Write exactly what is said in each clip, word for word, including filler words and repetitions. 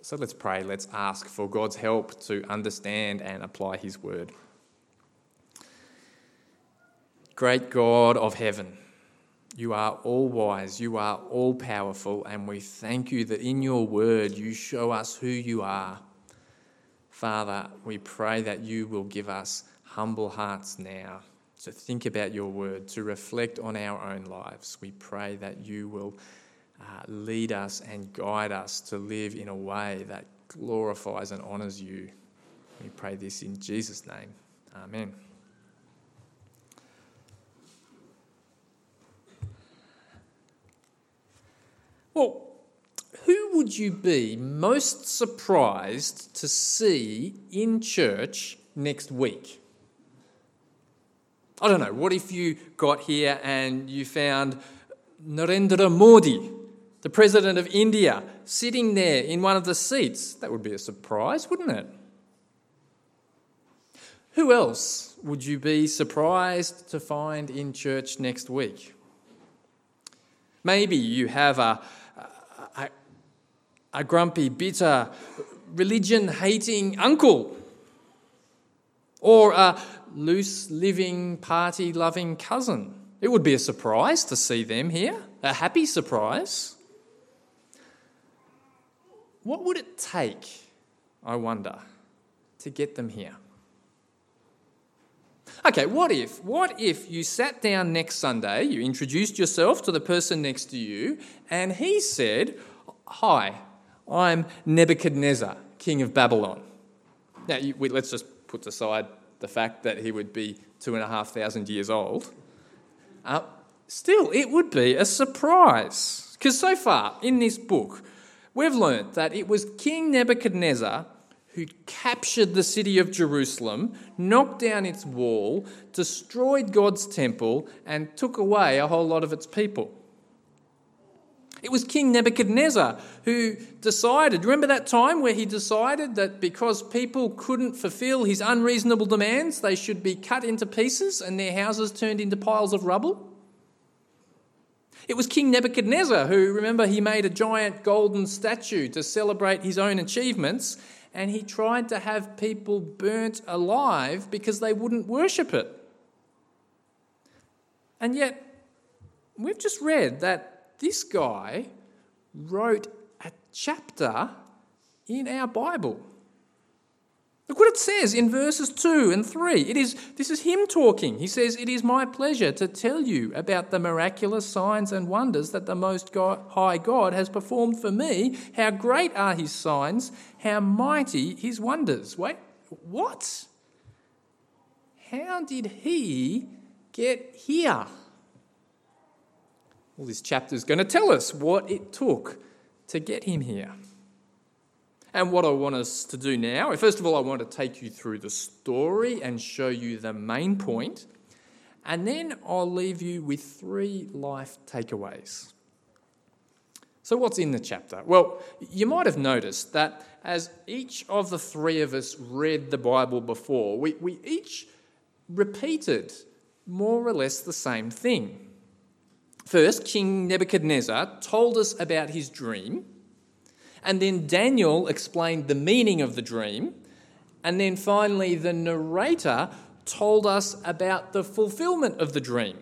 So let's pray, let's ask for God's help to understand and apply his word. Great God of heaven, you are all wise, you are all powerful, and we thank you that in your word you show us who you are. Father, we pray that you will give us humble hearts now to think about your word, to reflect on our own lives. We pray that you will uh, lead us and guide us to live in a way that glorifies and honours you. We pray this in Jesus' name. Amen. Well, who would you be most surprised to see in church next week? I don't know, what if you got here and you found Narendra Modi, the President of India, sitting there in one of the seats? That would be a surprise, wouldn't it? Who else would you be surprised to find in church next week? Maybe you have a, a, a grumpy, bitter, religion-hating uncle, or a loose-living, party-loving cousin. It would be a surprise to see them here, a happy surprise. What would it take, I wonder, to get them here? Okay, what if, what if you sat down next Sunday, you introduced yourself to the person next to you, and he said, "Hi, I'm Nebuchadnezzar, king of Babylon." Now, you, we, let's just put aside the fact that he would be two and a half thousand years old. Uh, still, it would be a surprise. Because so far in this book, we've learnt that it was King Nebuchadnezzar who captured the city of Jerusalem, knocked down its wall, destroyed God's temple, and took away a whole lot of its people. It was King Nebuchadnezzar who decided, remember that time where he decided that because people couldn't fulfill his unreasonable demands, they should be cut into pieces and their houses turned into piles of rubble? It was King Nebuchadnezzar who, remember, he made a giant golden statue to celebrate his own achievements, and he tried to have people burnt alive because they wouldn't worship it. And yet, we've just read that this guy wrote a chapter in our Bible. Look what it says in verses two and three. It is, this is him talking. He says, "It is my pleasure to tell you about the miraculous signs and wonders that the Most God, High God has performed for me. How great are his signs, how mighty his wonders." Wait, what? How did he get here? Well, this chapter is going to tell us what it took to get him here. And what I want us to do now, first of all, I want to take you through the story and show you the main point. And then I'll leave you with three life takeaways. So what's in the chapter? Well, you might have noticed that as each of the three of us read the Bible before, we, we each repeated more or less the same thing. First, King Nebuchadnezzar told us about his dream, and then Daniel explained the meaning of the dream, and then finally the narrator told us about the fulfillment of the dream.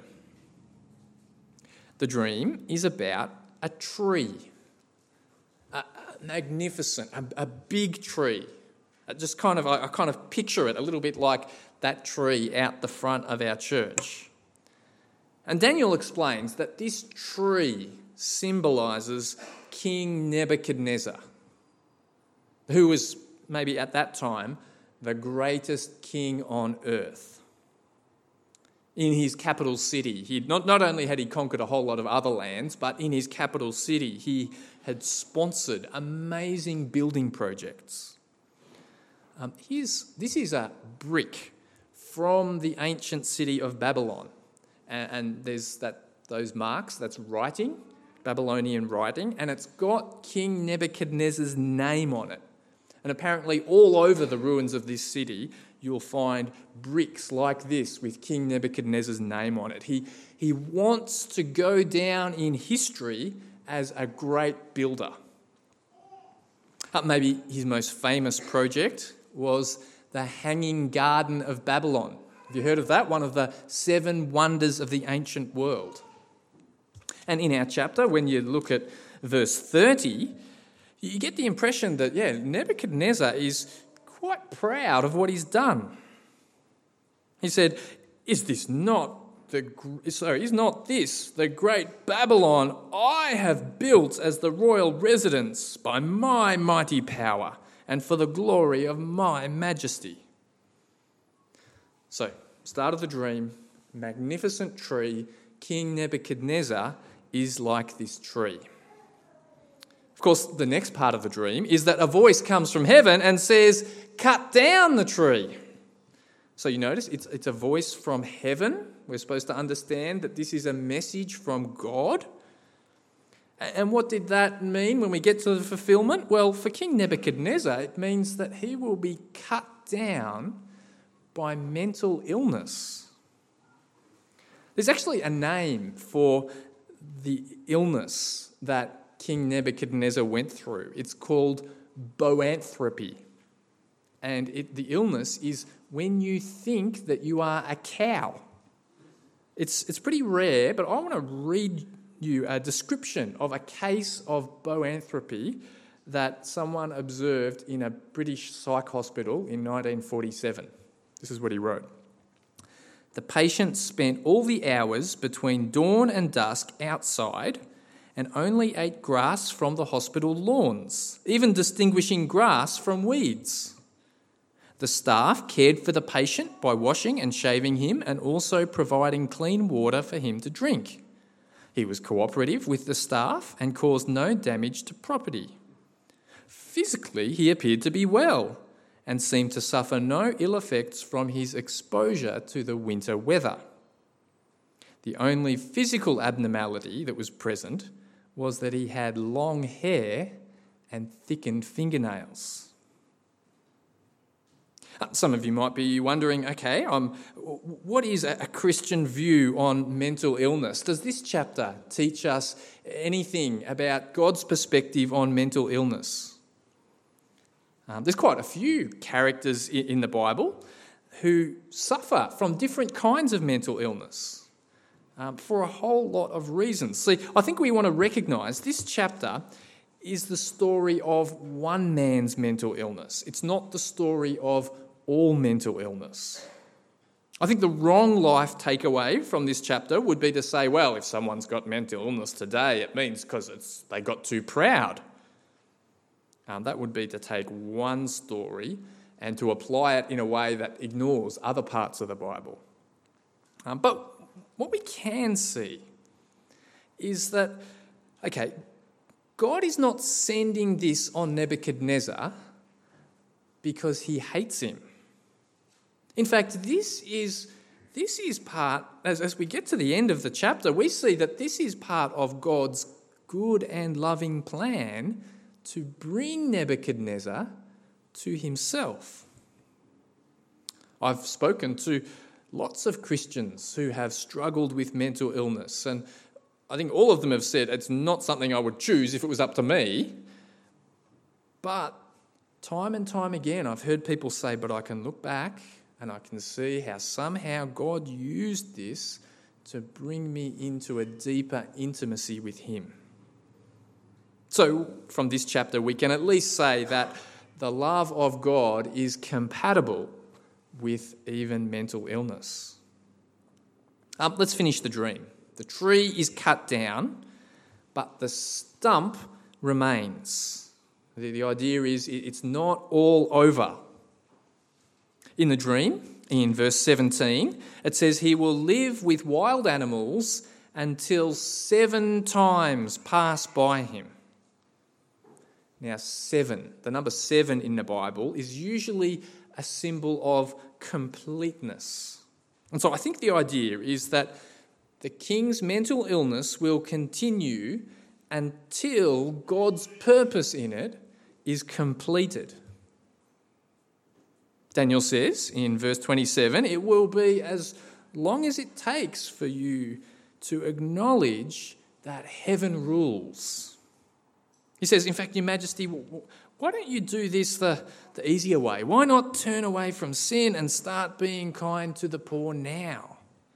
The dream is about a tree, a, a magnificent, a, a big tree. Just kind of, I, I kind of picture it a little bit like that tree out the front of our church. And Daniel explains that this tree symbolises King Nebuchadnezzar, who was maybe at that time the greatest king on earth. In his capital city, he not, not only had he conquered a whole lot of other lands, but in his capital city he had sponsored amazing building projects. Um, here's, this is a brick from the ancient city of Babylon. And there's that those marks, that's writing, Babylonian writing, and it's got King Nebuchadnezzar's name on it. And apparently all over the ruins of this city, you'll find bricks like this with King Nebuchadnezzar's name on it. He, he wants to go down in history as a great builder. Uh, maybe his most famous project was the Hanging Garden of Babylon. Have you heard of that? One of the seven wonders of the ancient world. And in our chapter, when you look at verse thirty, you get the impression that, yeah, Nebuchadnezzar is quite proud of what he's done. He said, is this not the, sorry, is not this the great Babylon I have built as the royal residence by my mighty power and for the glory of my majesty? So, start of the dream, magnificent tree, King Nebuchadnezzar is like this tree. Of course, the next part of the dream is that a voice comes from heaven and says, cut down the tree. So you notice it's, it's a voice from heaven. We're supposed to understand that this is a message from God. And what did that mean when we get to the fulfillment? Well, for King Nebuchadnezzar, it means that he will be cut down by mental illness. There's actually a name for the illness that King Nebuchadnezzar went through. It's called boanthropy. And it, the illness is when you think that you are a cow. It's, it's pretty rare, but I want to read you a description of a case of boanthropy that someone observed in a British psych hospital in nineteen forty-seven. This is what he wrote. The patient spent all the hours between dawn and dusk outside and only ate grass from the hospital lawns, even distinguishing grass from weeds. The staff cared for the patient by washing and shaving him and also providing clean water for him to drink. He was cooperative with the staff and caused no damage to property. Physically, he appeared to be well and seemed to suffer no ill effects from his exposure to the winter weather. The only physical abnormality that was present was that he had long hair and thickened fingernails. Some of you might be wondering, okay, um, what is a Christian view on mental illness? Does this chapter teach us anything about God's perspective on mental illness? Um, there's quite a few characters in the Bible who suffer from different kinds of mental illness um, for a whole lot of reasons. See, I think we want to recognise this chapter is the story of one man's mental illness. It's not the story of all mental illness. I think the wrong life takeaway from this chapter would be to say, well, if someone's got mental illness today, it means because it's they got too proud. Um, that would be to take one story and to apply it in a way that ignores other parts of the Bible. Um, but what we can see is that, okay, God is not sending this on Nebuchadnezzar because he hates him. In fact, this is, this is part, as, as we get to the end of the chapter, we see that this is part of God's good and loving plan to bring Nebuchadnezzar to himself. I've spoken to lots of Christians who have struggled with mental illness, and I think all of them have said it's not something I would choose if it was up to me. But time and time again, I've heard people say, but I can look back and I can see how somehow God used this to bring me into a deeper intimacy with him. So from this chapter, we can at least say that the love of God is compatible with even mental illness. Um, let's finish the dream. The tree is cut down, but the stump remains. The, the idea is it, it's not all over. In the dream, in verse seventeen, it says he will live with wild animals until seven times pass by him. Now, seven, the number seven in the Bible is usually a symbol of completeness. And so I think the idea is that the king's mental illness will continue until God's purpose in it is completed. Daniel says in verse twenty-seven, it will be as long as it takes for you to acknowledge that heaven rules. He says, in fact, Your Majesty, why don't you do this the, the easier way? Why not turn away from sin and start being kind to the poor now?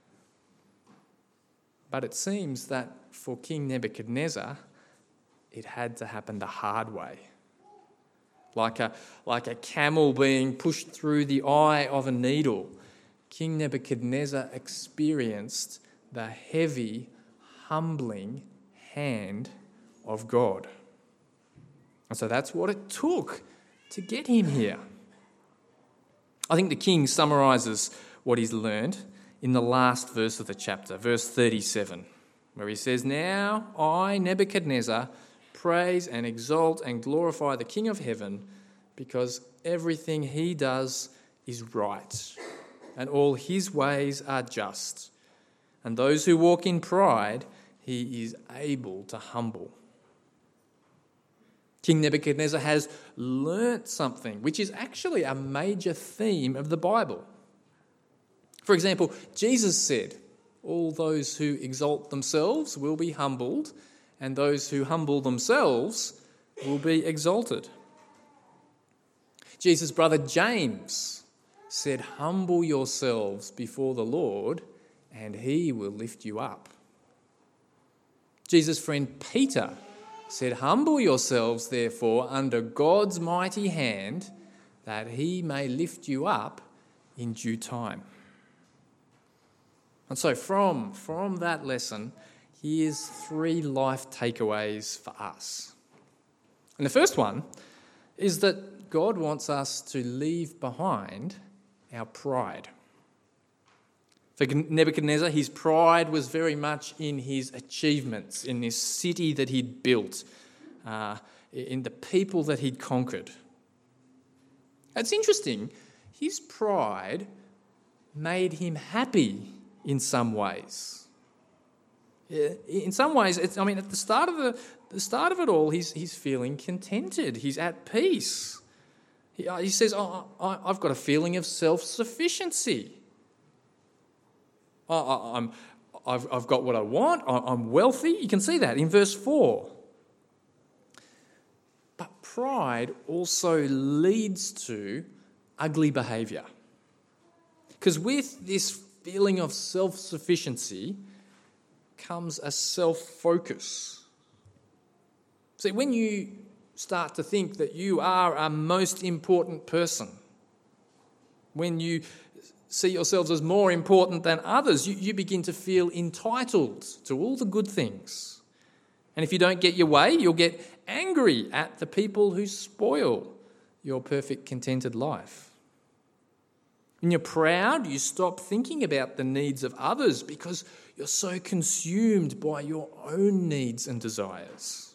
But it seems that for King Nebuchadnezzar, it had to happen the hard way. Like a, like a camel being pushed through the eye of a needle, King Nebuchadnezzar experienced the heavy, humbling hand of God. And so that's what it took to get him here. I think the king summarises what he's learned in the last verse of the chapter, verse thirty-seven, where he says, "Now I, Nebuchadnezzar, praise and exalt and glorify the King of heaven, because everything he does is right, and all his ways are just. And those who walk in pride, he is able to humble." King Nebuchadnezzar has learnt something, which is actually a major theme of the Bible. For example, Jesus said, "All those who exalt themselves will be humbled, and those who humble themselves will be exalted." Jesus' brother James said, "Humble yourselves before the Lord, and he will lift you up." Jesus' friend Peter said, "Humble yourselves, therefore, under God's mighty hand, that he may lift you up in due time." And so from, from that lesson, here's three life takeaways for us. And the first one is that God wants us to leave behind our pride. For Nebuchadnezzar, his pride was very much in his achievements, in this city that he'd built, uh, in the people that he'd conquered. It's interesting, his pride made him happy in some ways. In some ways, it's, I mean, at the start of the, the start of it all, he's he's feeling contented. He's at peace. He, he says, oh, I, "I've got a feeling of self-sufficiency. I, I, I'm, I've, I've got what I want. I, I'm wealthy." You can see that in verse four. But pride also leads to ugly behaviour. Because with this feeling of self-sufficiency comes a self-focus. See, when you start to think that you are a most important person, when you see yourselves as more important than others, you, you begin to feel entitled to all the good things. And if you don't get your way, you'll get angry at the people who spoil your perfect, contented life. When you're proud, you stop thinking about the needs of others because you're so consumed by your own needs and desires.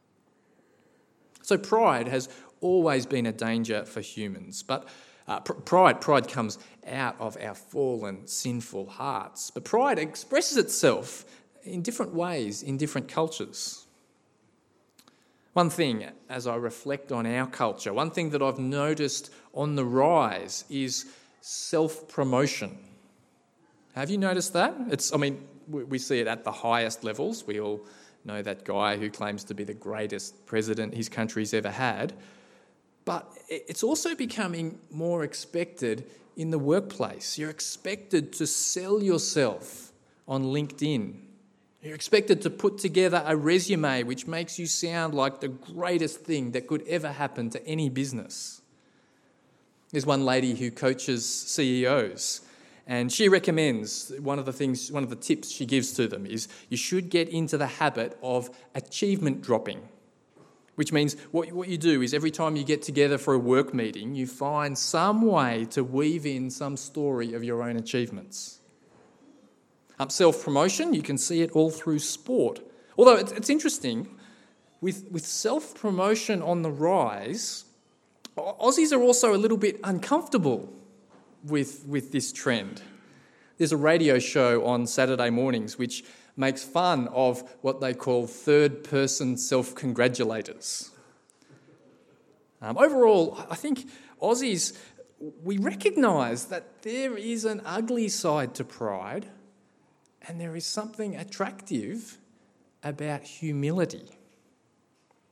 So pride has always been a danger for humans, but uh, pr- pride, pride comes out of our fallen, sinful hearts. But pride expresses itself in different ways in different cultures. One thing, as I reflect on our culture, one thing that I've noticed on the rise is self-promotion. Have you noticed that? It's, I mean, we see it at the highest levels. We all know that guy who claims to be the greatest president his country's ever had. But it's also becoming more expected in the workplace. You're expected to sell yourself on LinkedIn. You're expected to put together a resume which makes you sound like the greatest thing that could ever happen to any business. There's one lady who coaches C E Os, and she recommends, one of the things, one of the tips she gives to them is you should get into the habit of achievement dropping, which means what, what you do is every time you get together for a work meeting, you find some way to weave in some story of your own achievements. Um, self-promotion, you can see it all through sport. Although it's, it's interesting, with, with self-promotion on the rise, Aussies are also a little bit uncomfortable with, with this trend. There's a radio show on Saturday mornings which makes fun of what they call third-person self-congratulators. Um, overall, I think Aussies, we recognise that there is an ugly side to pride and there is something attractive about humility.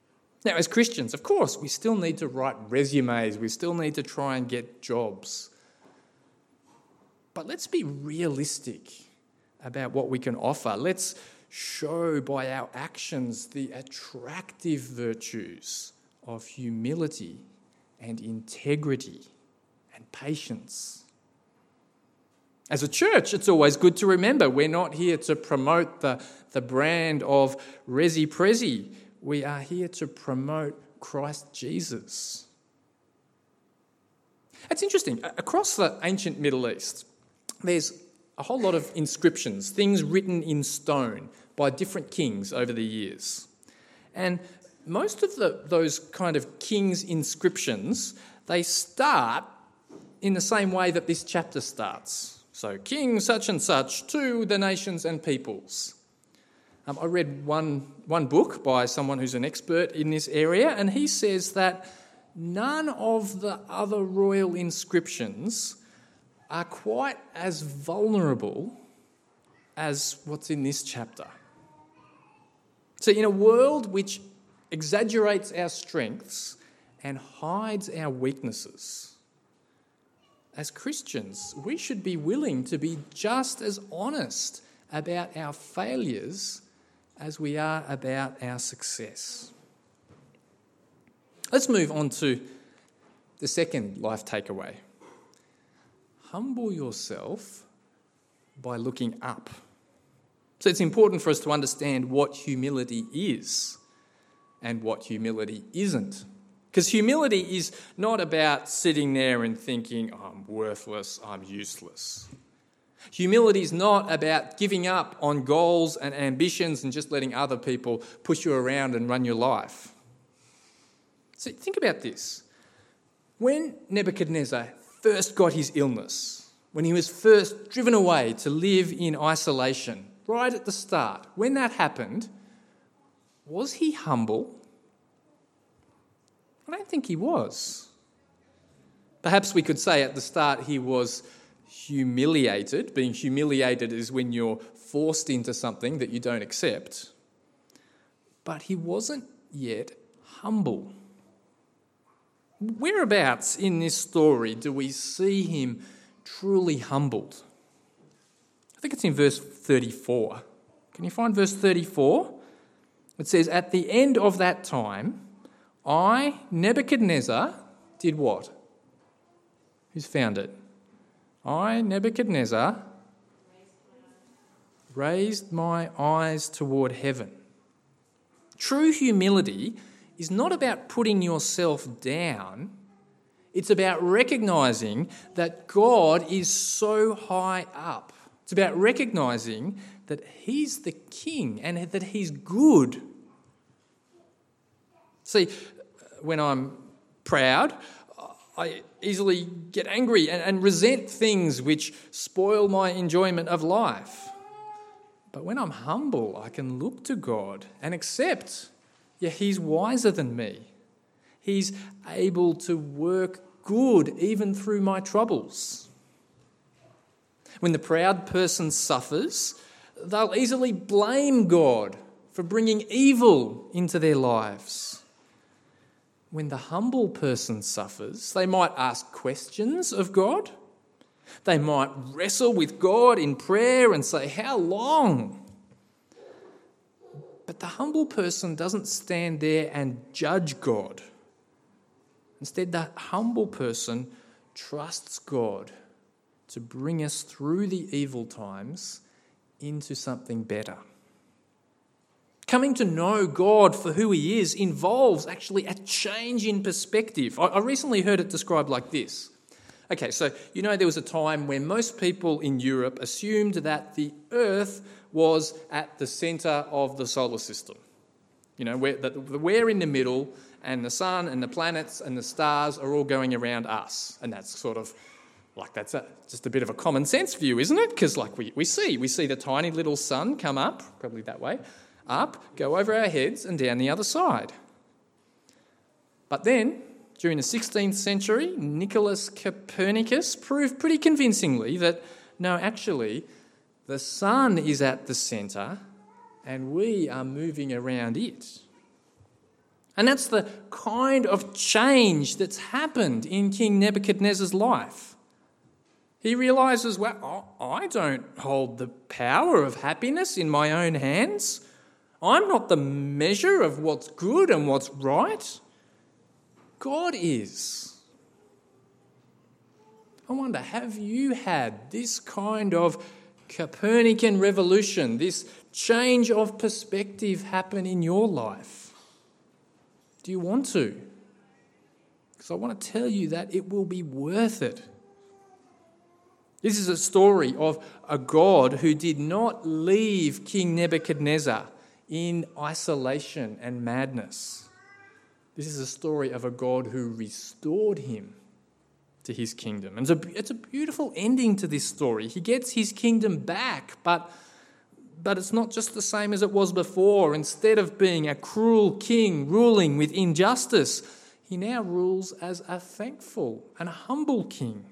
Now, as Christians, of course, we still need to write resumes. We still need to try and get jobs. But let's be realistic about what we can offer. Let's show by our actions the attractive virtues of humility and integrity and patience. As a church, it's always good to remember we're not here to promote the, the brand of Resi Prezi. We are here to promote Christ Jesus. It's interesting. Across the ancient Middle East, there's a whole lot of inscriptions, things written in stone by different kings over the years. And most of the, those kind of kings' inscriptions, they start in the same way that this chapter starts. So, King such and such to the nations and peoples. Um, I read one, one book by someone who's an expert in this area, and he says that none of the other royal inscriptions are quite as vulnerable as what's in this chapter. So in a world which exaggerates our strengths and hides our weaknesses, as Christians, we should be willing to be just as honest about our failures as we are about our success. Let's move on to the second life takeaway. Humble yourself by looking up. So it's important for us to understand what humility is and what humility isn't. Because humility is not about sitting there and thinking, oh, I'm worthless, I'm useless. Humility is not about giving up on goals and ambitions and just letting other people push you around and run your life. So think about this. When Nebuchadnezzar first got his illness, when he was first driven away to live in isolation, right at the start, when that happened, was he humble? I don't think he was. Perhaps we could say at the start he was humiliated. Being humiliated is when you're forced into something that you don't accept. But he wasn't yet humble. Whereabouts in this story do we see him truly humbled? I think it's in verse thirty-four. Can you find verse thirty-four? It says, "At the end of that time, I, Nebuchadnezzar, did what?" Who's found it? I, Nebuchadnezzar, raised my eyes toward heaven. True humility is not about putting yourself down. It's about recognising that God is so high up. It's about recognising that He's the King and that He's good. See, when I'm proud, I easily get angry and, and resent things which spoil my enjoyment of life. But when I'm humble, I can look to God and accept, yeah, He's wiser than me. He's able to work good even through my troubles. When the proud person suffers, they'll easily blame God for bringing evil into their lives. When the humble person suffers, they might ask questions of God. They might wrestle with God in prayer and say, "How long?" But the humble person doesn't stand there and judge God. Instead, the humble person trusts God to bring us through the evil times into something better. Coming to know God for who He is involves actually a change in perspective. I recently heard it described like this. Okay, so you know there was a time when most people in Europe assumed that the Earth was at the centre of the solar system. You know, we're, that we're in the middle and the sun and the planets and the stars are all going around us. And that's sort of like that's a, just a bit of a common sense view, isn't it? Because like we, we see, we see the tiny little sun come up, probably that way, up, go over our heads and down the other side. But then, during the sixteenth century, Nicholas Copernicus proved pretty convincingly that, no, actually, the sun is at the centre and we are moving around it. And that's the kind of change that's happened in King Nebuchadnezzar's life. He realises, well, I don't hold the power of happiness in my own hands. I'm not the measure of what's good and what's right. God is. I wonder, have you had this kind of Copernican revolution, this change of perspective happen in your life? Do you want to? Because I want to tell you that it will be worth it. This is a story of a God who did not leave King Nebuchadnezzar in isolation and madness. This is a story of a God who restored him to his kingdom. And it's a, it's a beautiful ending to this story. He gets his kingdom back, but, but it's not just the same as it was before. Instead of being a cruel king ruling with injustice, he now rules as a thankful and humble king.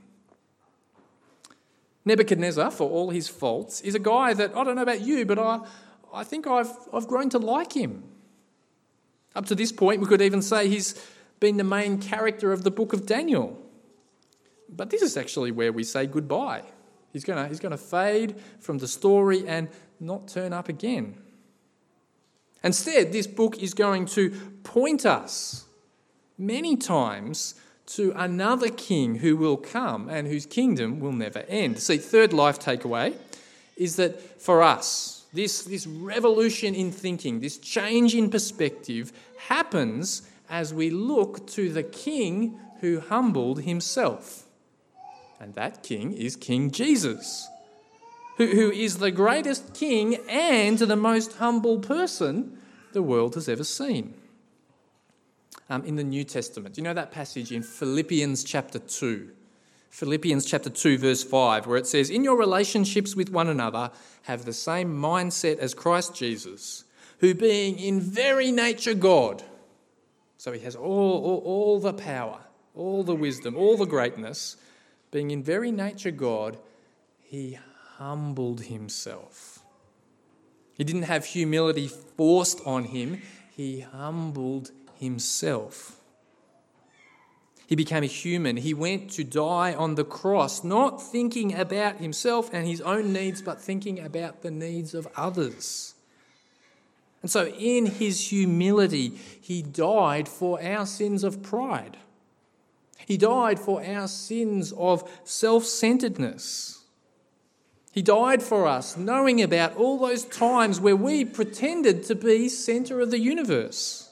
Nebuchadnezzar, for all his faults, is a guy that, I don't know about you, but I, I think I've, I've grown to like him. Up to this point, we could even say he's been the main character of the book of Daniel. But this is actually where we say goodbye. He's going to he's going to fade from the story and not turn up again. Instead, this book is going to point us many times to another king who will come and whose kingdom will never end. See, third life takeaway is that for us, this, this revolution in thinking, this change in perspective happens as we look to the king who humbled himself. And that king is King Jesus, who, who is the greatest king and the most humble person the world has ever seen. Um, in the New Testament, you know that passage in Philippians chapter two? Philippians chapter two verse five, where it says, "In your relationships with one another, have the same mindset as Christ Jesus, who being in very nature God," so he has all, all, all the power, all the wisdom, all the greatness, being in very nature God, he humbled himself. He didn't have humility forced on him, he humbled himself. He became a human. He went to die on the cross, not thinking about himself and his own needs, but thinking about the needs of others. And so in his humility, he died for our sins of pride. He died for our sins of self-centeredness. He died for us, knowing about all those times where we pretended to be centre of the universe.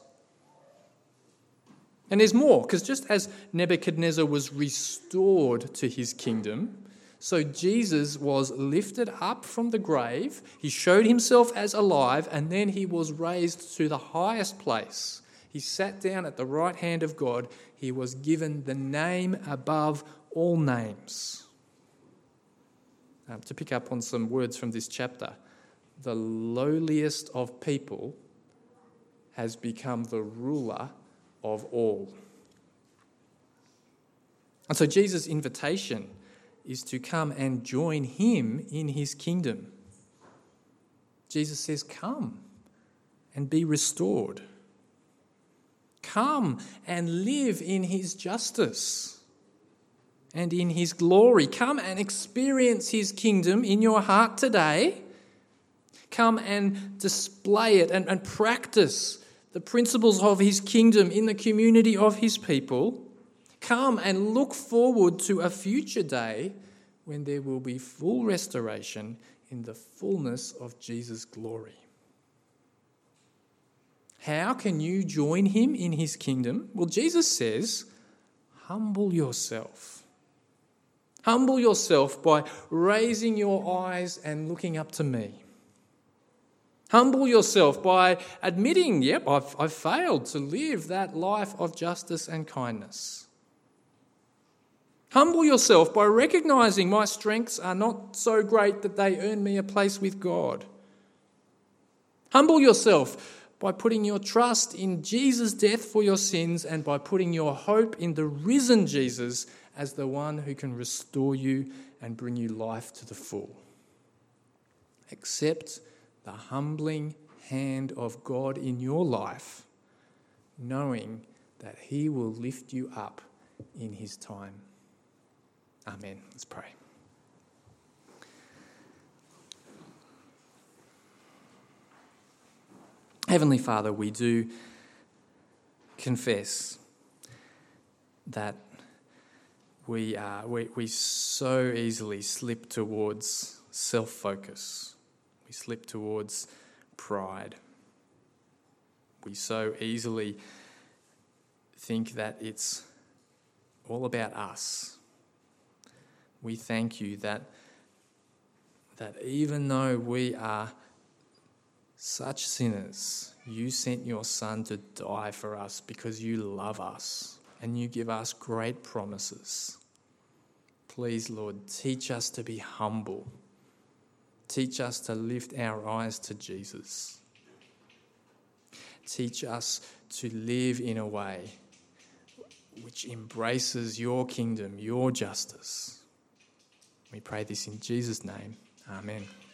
And there's more, because just as Nebuchadnezzar was restored to his kingdom, so Jesus was lifted up from the grave, he showed himself as alive, and then he was raised to the highest place. He sat down at the right hand of God. He was given the name above all names. Um, to pick up on some words from this chapter, the lowliest of people has become the ruler of all. And so Jesus' invitation is to come and join him in his kingdom. Jesus says, "Come and be restored. Come and live in his justice and in his glory. Come and experience his kingdom in your heart today. Come and display it and, and practice the principles of his kingdom in the community of his people. Come and look forward to a future day when there will be full restoration in the fullness of Jesus' glory." How can you join him in his kingdom? Well, Jesus says, humble yourself. Humble yourself by raising your eyes and looking up to me. Humble yourself by admitting, yep, I've, I've failed to live that life of justice and kindness. Humble yourself by recognising my strengths are not so great that they earn me a place with God. Humble yourself by putting your trust in Jesus' death for your sins and by putting your hope in the risen Jesus as the one who can restore you and bring you life to the full. Accept the humbling hand of God in your life knowing that he will lift you up in his time. Amen. Let's pray. Heavenly Father, we do confess that we, uh, we, we so easily slip towards self-focus. We slip towards pride. We so easily think that it's all about us. We thank you that, that even though we are such sinners, you sent your Son to die for us because you love us and you give us great promises. Please, Lord, teach us to be humble. Teach us to lift our eyes to Jesus. Teach us to live in a way which embraces your kingdom, your justice. We pray this in Jesus' name. Amen.